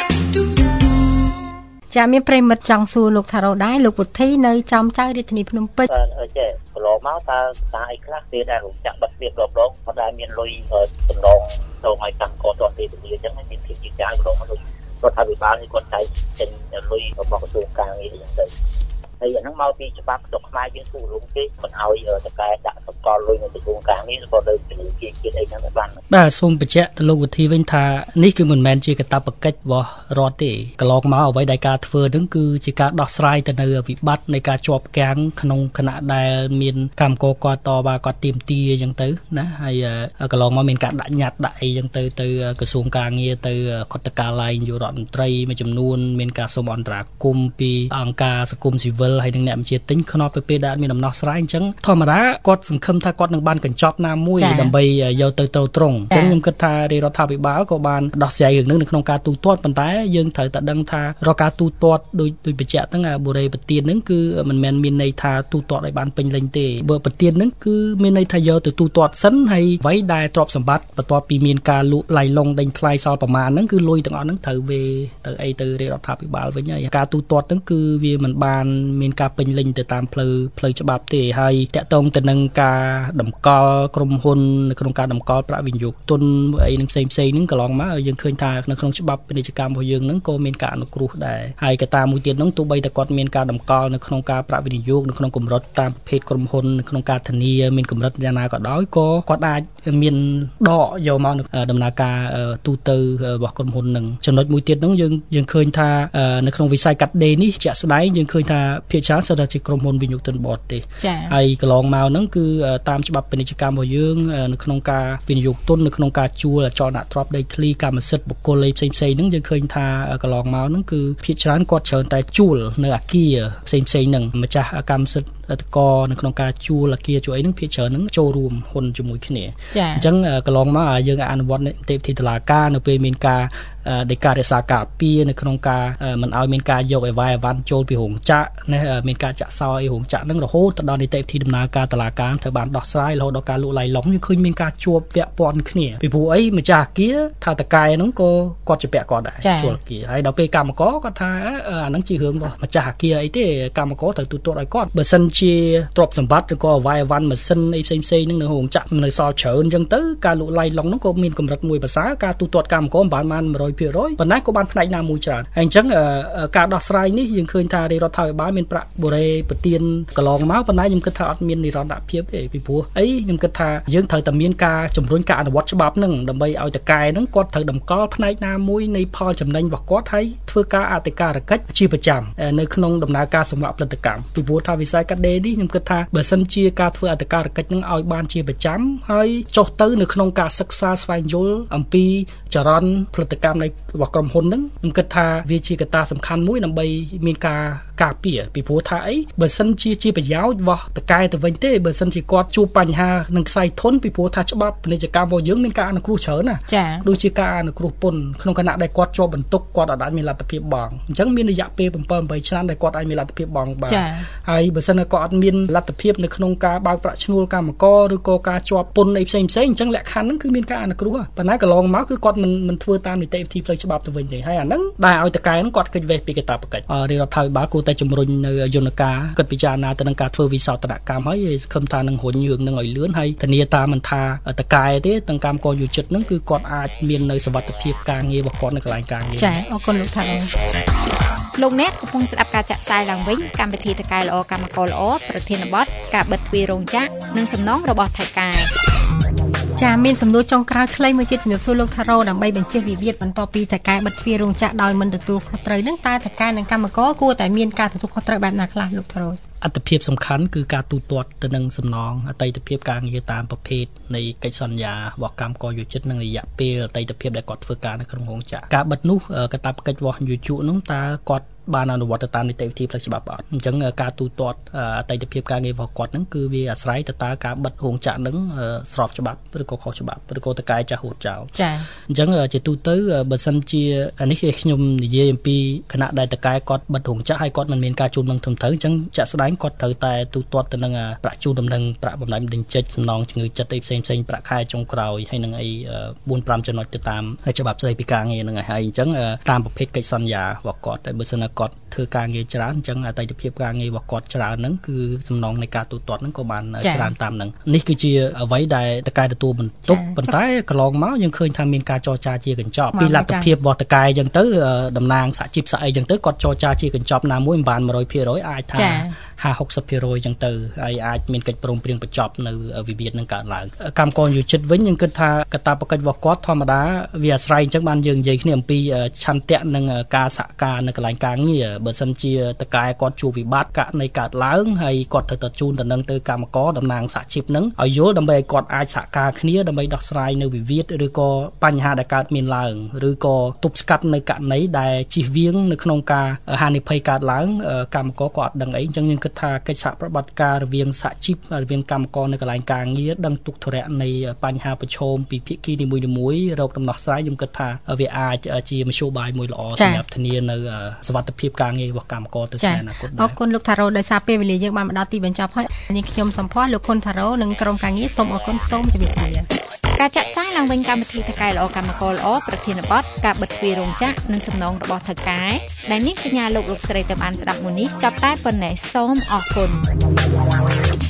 ចាមានប្រិមិត្តចង់សួរលោកថារ៉ូដែរលោកពុទ្ធីនៅចំចៅរាជធានីភ្នំពេញអឺចេះកន្លងមកតើតាអីខ្លះទេដែលរោងចក្របិទវាដបងៗដែលមានលុយសំឡងទៅឲ្យកម្មករតទេទៅអញ្ចឹងមានភាពជាច្រើនដងលុយគាត់ថាវិបាលនេះគាត់តែចេញលុយរបស់ក្រសួងការងារអញ្ចឹងទៅហើយអាហ្នឹងមកពីច្បាប់ស្រុកខ្មែរយើងទូលំគេមិនឲ្យតកែដាក់សកលលុយនៅក្រសួងការងារក៏ដោយជំនាញជាជាតិអីហ្នឹងបានបាទសូមបញ្ជាក់ទៅលោកវិធីវិញថានេះគឺមិនមែនជាកាតព្វកិច្ចរបស់រដ្ឋទេកន្លងមកអ្វីដែលការធ្វើហ្នឹងគឺជាការដោះស្រាយទៅនៅវិបត្តិនៃការជាប់គាំងក្នុងគណៈដែលមានកម្មករគាត់តវ៉ាគាត់ទាមទារអញ្ចឹងទៅណាហើយកន្លងមកមានការដាក់ញត្តិដាក់អីអញ្ចឹងទៅទៅក្រសួងការងារទៅខុទ្ទកាល័យនាយករដ្ឋមន្ត្រីមួយចំនួនមានការសូមអន្តរាគមន៍ពីអង្គការសង្គមស៊ីវិលហើយនឹងអ្នកបញ្ជាទិញខ្នប់ទៅពេលដែលមានដំណោះស្រាយអញ្ចឹងធម្មតាគាត់សង្ឃឹមថាគាត់នឹងបានកញ្ចប់ណាមួយដើម្បីយកទៅត្រូវត្រង់អញ្ចឹងខ្ញុំគិតថារាជរដ្ឋាភិបាលក៏បានដោះស្រាយរឿងនេះនៅក្នុងការទូទាត់ប៉ុន្តែយើងត្រូវតែដឹងថារកការទូទាត់ដោយដោយបញ្ជាក់ហ្នឹងបុរីប្រទៀនហ្នឹងគឺមិនមែនមានន័យថាទូទាត់ឲ្យបានពេញលេញទេបើប្រទៀនហ្នឹងគឺមានន័យថាយកទៅទូទាត់សិនហើយអ្វីដែលទ្រព្យសម្បត្តិបន្ទាប់ពីមានការលក់ឡៃឡុងដេញថ្លៃសល់ប្រមាណហ្នឹងគឺលុយទាំងអស់ហ្នឹងត្រូវវេទៅអីទៅរាជរដ្ឋាភិបាលវិញហើយការទូទាត់ហ្នឹងគឺវាមិនបានមានការពេញលេញទៅតាមផ្លូវផ្លូវច្បាប់ទេហើយតាក់ទងទៅនឹងការតម្កល់ក្រុមហ៊ុននៅក្នុងការតម្កល់ប្រាក់វិនិយោគទុនអីនឹងផ្សេងផ្សេងហ្នឹងកន្លងមកយើងឃើញថានៅក្នុងច្បាប់ពាណិជ្ជកម្មរបស់យើងហ្នឹងក៏មានការអនុគ្រោះដែរហើយកត្តាមួយទៀតហ្នឹងទោះបីតែគាត់មានការតម្កល់នៅក្នុងការប្រាក់វិនិយោគនៅក្នុងកម្រិតតាមប្រភេទក្រុមហ៊ុននៅក្នុងការធានាមានកម្រិតយ៉ាងណាក៏ដោយក៏គាត់អាចមានដកយកមកដំណើរការទូទៅរបស់ក្រុមហ៊ុនហ្នឹងចំណុចមួយទៀតហ្នឹងយើងយើងឃើញថានៅក្នុងវិស័យកាត់ដេរនេះជាក់ស្ដែងយើងឃើញថាភាគច្រើនសិតតែជាក្រុមហ៊ុនវិនិយោគទុនបរទេសហើយកន្លងមកហ្នឹងគឺតាមច្បាប់ពាណិជ្ជកម្មរបស់យើងនៅក្នុងការវិនិយោគទុននៅក្នុងការជួលអចលនទ្រព្យដីធ្លីកម្មសិទ្ធិបុគ្គលផ្សេងផ្សេងហ្នឹងយើងឃើញថាកន្លងមកហ្នឹងគឺភាគច្រើនគាត់ច្រើនតែជួលនៅអាគារផ្សេងផ្សេងហ្នឹងម្ចាស់កម្មសិទ្ធិតកនៅក្នុងការជួលអាគារជួលអីហ្នឹងភាគច្រើនហ្នឹងចូលរួមហ៊ុនជាមួយគ្នាអញ្ចឹងកន្លងមកយើងអនុវត្តនីតិវិធីតុលាការនៅពេលមានការដោយការរក្សាការពារនៅក្នុងការមិនឲ្យមានការយកអីវ៉ៃអវ៉ាន់ចូលពីរោងចក្រណាមានការចាក់សោយរោងចក្រហ្នឹងរហូតទៅដល់នីតិវិធីដំណើរការតុលាការត្រូវបានដោះស្រាយរហូតដល់ការលក់ឡៃឡុងយើងឃើញមានការជួបពាក់ព័ន្ធគ្នាពីព្រោះអីម្ចាស់អាគារថាតកែហ្នឹងក៏គាត់ជាពាក់គាត់ដែរជួលអាគារហើយដល់ពេលកម្មករគាត់ថាអាហ្នឹងជារឿងរបស់ម្ចាស់អាគារអីទេកម្មករត្រូវទូទាត់ឲ្យគាត់បើសិនជាទ្រព្យសម្បត្តិឬក៏អីវ៉ៃអវ៉ាន់ម៉ាស៊ីនអីផ្សេងផ្សេងហ្នឹងនៅរោងចក្រនៅសល់ច្រើនអញ្ចឹងទៅការលក់ឡៃឡុងហ្នឹងក៏មានកម្រិតមួយភាសាការទូទាត់កម្មករមិនបានបាន100%ប៉ុន្តែក៏បានផ្នែកណាមួយច្រើនហើយអញ្ចឹងការដោះស្រាយនេះយើងឃើញថារាជរដ្ឋាភិបាលមានប្រាក់បូរេប្រទានកន្លងមកប៉ុន្តែខ្ញុំគិតថាអត់មាននិរន្តរភាពទេពីព្រោះអីខ្ញុំគិតថាយើងត្រូវតែមានការជំរុញការអនុវត្តច្បាប់ហ្នឹងដើម្បីឲ្យតកែហ្នឹងគាត់ត្រូវតម្កល់ផ្នែកណាមួយនៃផលចំណេញរបស់គាត់ហើយធ្វើការអធិការកិច្ចជាប្រចាំនៅក្នុងដំណើរការសម្រាប់ផលិតកម្មពីព្រោះថាវិស័យកាត់ដេរនេះខ្ញុំគិតថាបើសិនជាការធ្វើអធិការកិច្ចហ្នឹងឲ្យបានជាប្រចាំហើយចុះទៅនៅក្នុងការសិក្សាស្វែងយល់អំពីចរន្តផលិតកម្មនៃរបស់ក្រុមហ៊ុនហ្នឹងខ្ញុំគិតថាវាជាកត្តាសំខាន់មួយដើម្បីមានការការពារពីព្រោះថាអីបើសិនជាជាប្រយោជន៍របស់តកែទៅវិញទេបើសិនជាគាត់ជួបបញ្ហានឹងខ្សែធនពីព្រោះថាច្បាប់ពាណិជ្ជកម្មរបស់យើងមានការអនុគ្រោះច្រើនណាដូចជាការអនុគ្រោះពន្ធក្នុងគណៈដែលគាត់ជាប់បន្ទុកគាត់អាចមានលទ្ធភាពបង់អញ្ចឹងមានរយៈពេលseven eightឆ្នាំដែលគាត់អាចមានលទ្ធភាពបង់បានហើយបើសិនគាត់អត់មានលទ្ធភាពនៅក្នុងការបើកប្រាក់ឈ្នួលកម្មករឬក៏ការជាប់ពន្ធអីផ្សេងផ្សេងអញ្ចឹងលក្ខខណ្ឌហ្នឹងគឺមានការអនុគ្រោះប៉ុន្តែកន្លងមកគឺគាត់មិនមិនធ្វើតាមនីតិវិធីផ្លូវច្បាប់ទៅវិញទេហើយអាហ្នឹងដែលឲ្យតកែហ្នឹងគាត់គេចវេះពីកាតព្វកិច្ចរាជរដ្ឋាភិបាលគួរតែជំរុញនៅយន្តការគិតពិចារណាទៅនឹងការធ្វើវិសោធនកម្មហើយសង្ឃឹមថានឹងរុញរឿងនឹងឲ្យលឿនហើយធានាតាមមិនថាតកែទេទាំងកម្មករយោជិតហ្នឹងគឺគាត់អាចមាននៅសុវត្ថិភាពការងាររបស់គាត់នៅកន្លែងការងារចាអរគុណលោកថាលោកអ្នកកំពុងស្ដាប់ការចាក់ផ្សាយឡើងវិញកម្មវិធីតកែល្អកម្មករល្អប្រធានបទការបិទទ្វាររោងចក្រនិងសំណងរបស់ថៃកែចាមានសំណួរចុងក្រោយខ្លីមួយទៀតជំរាបសួរលោកថារ៉ូដើម្បីបញ្ជាវិវាទបន្តពីតកែបិទទ្វាររោងចក្រដោយមិនទទួលខុសត្រូវនឹងតែតកែនិងកម្មករគួរតែមានការទទួលខុសត្រូវបែបណាខ្លះលោកថារ៉ូអត្ថភាពសំខាន់គឺការទូទាត់ទៅនឹងសំណងអតីតភាពការងារតាមប្រភេទនៃកិច្ចសន្យារបស់កម្មករយោជិតនិងរយៈពេលអតីតភាពដែលគាត់ធ្វើការនៅក្នុងរោងចក្រការបិទនោះកាតព្វកិច្ចរបស់យោជកនោះតើគាត់បានអនុវត្តទៅតាមនីតិវិធីផ្លូវច្បាប់អត់អញ្ចឹងការទូទាត់អតីតភាពការងាររបស់គាត់ហ្នឹងគឺវាអាស្រ័យទៅតើការបិទរោងចក្រហ្នឹងស្របច្បាប់ឬក៏ខុសច្បាប់ឬក៏តកែចាស់ហួតចោលចា៎អញ្ចឹងជាទូទៅបើសិនជានេះគឺខ្ញុំនិយាយអំពីគណៈដែលតកែគាត់បិទរោងចក្រហើយគាត់មិនមានការជូនដំណឹងត្រឹមត្រូវអញ្ចឹងចាក់ស្ដែងគាត់ត្រូវតែទូទាត់ទៅនឹងប្រាក់ជូនដំណឹងប្រាក់បំណែកបណ្ដឹងចិត្តសំណងជំងឺចិត្តអីផ្សេងផ្សេងប្រាក់ខែចុងក្រោយហើយនឹងអីបួន ប្រាំចំណុចទៅតាមច្បាប់ស្តីពីការងារហ្នឹងហើយអញ្ចឹងតាមប្រភេទកិច្ចសន្យារបស់គាត់តែបើសិនណាគាត់ធ្វើការងារច្រើនអញ្ចឹងអតីតភាពការងាររបស់គាត់ច្រើនហ្នឹងគឺសំណងនៃការទូទាត់ហ្នឹងក៏បានច្រើនតាមហ្នឹងនេះគឺជាអ្វីដែលតកែទទួលបន្ទុកប៉ុន្តែកន្លងមកយើងឃើញថាមានការចរចាជាកញ្ចប់ពីលទ្ធភាពរបស់តកែអញ្ចឹងទៅតំណាងសហជីពស្អីអញ្ចឹងទៅគាត់ចរចាជាកញ្ចប់ណាមួយមិនបាន một trăm phần trăm អាចថា ห้าสิบ หกสิบ ភាគរយអញ្ចឹងទៅហើយអាចមានកិច្ចព្រមព្រៀងបញ្ចប់នៅវិវាទនឹងកើតឡើងកម្មករយោជិតវិញយើងគិតថាកតាបកិច្ចរបស់គាត់ធម្មតាវាអាស្រ័យអញ្ចឹងបានយើងនិយាយគ្នាអំពីឆន្ទៈនិងការសហការនៅកន្លែងការងារបើសិនជាតកែគាត់ជួបវិបត្តិករណីកើតឡើងហើយគាត់ត្រូវតែជូនដំណឹងទៅកម្មករតំណាងសហជីពនឹងឲ្យយល់ដើម្បីឲ្យគាត់អាចសហការគ្នាដើម្បីដោះស្រាយនៅវិវាទឬក៏បញ្ហាដែលកើតមានឡើងឬក៏ទប់ស្កាត់នៅករណីដែលជិះវៀងនៅក្នុងការហានិភ័យកើតឡើងកម្មករក៏អត់ដឹងអីអញ្ចឹងយើងគិតថាកិច្ចសហប្រតិបត្តិការរវាងសហជីពរវាងកម្មករនៅកន្លែងការងារដឹងទុកធុរៈនៃបញ្ហាប្រឈមពីភាគីនីមួយៗរកដំណោះស្រាយខ្ញុំគិតថាវាអាចជាមធ្យោបាយមួយល្អសម្រាប់ធានានៅសុវត្ថិភាពការងាររបស់កម្មករទៅក្នុងអនាគតដែរអរគុណលោកថារ៉ូដោយសារពេលវេលាយើងបានមកដល់ទីបញ្ចប់ហើយនេះខ្ញុំសំភ័សលោកខុនថារ៉ូនិងក្រុមការងារសូមអរគុណសូមជម្រាបលាការចាក់ផ្សាយឡើងវិញកម្មវិធីថៅកែល្អកម្មករល្អប្រធានបទការបិទទ្វាររោងចក្រនិងសំណងរបស់ថៅកែដែលនាងកញ្ញាលោកលោកស្រីទៅបានស្ដាប់មុននេះចាប់តែប៉ុណ្ណេះសូមអរគុណ